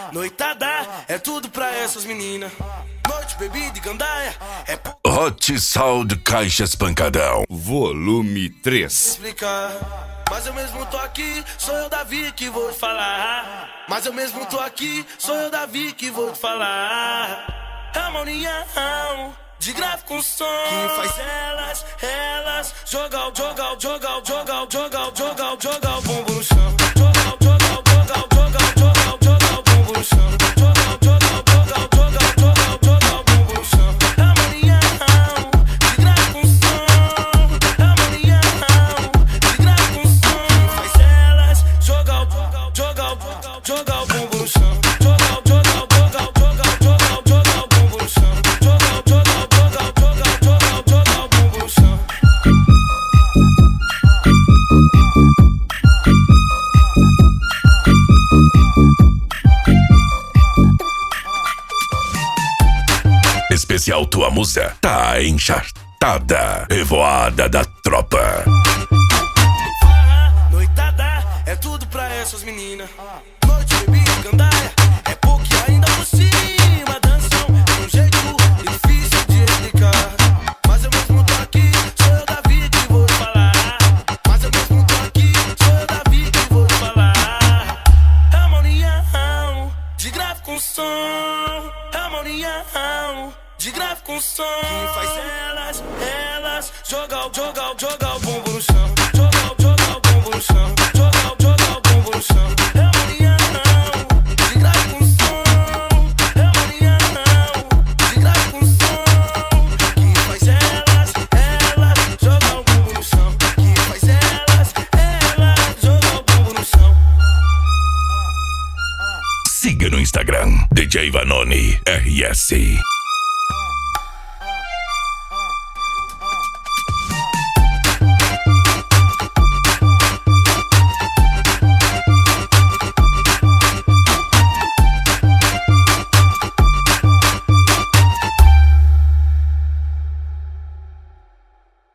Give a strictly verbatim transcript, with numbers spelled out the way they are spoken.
noitada é tudo pra essas meninas. Noite, bebida e gandaia é pouco Hot Sound Caixas Pancadão Volume três. explicar. Mas eu mesmo tô aqui, sou eu Davi que vou te falar. Mas eu mesmo tô aqui, sou eu Davi que vou te falar. É uma união de grave com som que faz elas, elas jogar, jogar, jogar, jogar, jogar, jogar, jogar o bumbum no chão. Jogar, jogar, jogar, jogar, jogar, jogar o bumbum no chão. Jogar, jogar, jogar, jogar, jogar, jogar o bumbum no chão. É uma união de grave com som. É uma união de grave com som que faz elas jogar, jogar, jogar, jogar, jogar o bumbum no chão. Jogar, jogar, jogar, jogar, jogar, jogar o bumbum no chão. Jogar, jogar, jogar, jogar, jogar, jogar o bumbum no chão. Especial Tua Musa tá enchartada. Revoada da tropa. Noitada é tudo pra essas meninas. Noite, bebida e gandaia é pouco e ainda por cima dançam de um jeito difícil de explicar. Mas eu mesmo tô aqui, sou eu Davi que vou te falar. Mas eu mesmo tô aqui, sou eu Davi que vou te falar. É uma união de grave com som. É uma união de grave com som que faz elas, elas jogar, jogar, jogar o bumbum no chão. Jogar, jogar o bumbum no chão. Jogar, jogar o bumbum no chão. É uma união de grave com som. É uma união de grave com som que faz elas, elas jogar o bumbum no chão. Que faz elas, elas jogar o bumbum no chão. Siga no Instagram D J Vanoni R S.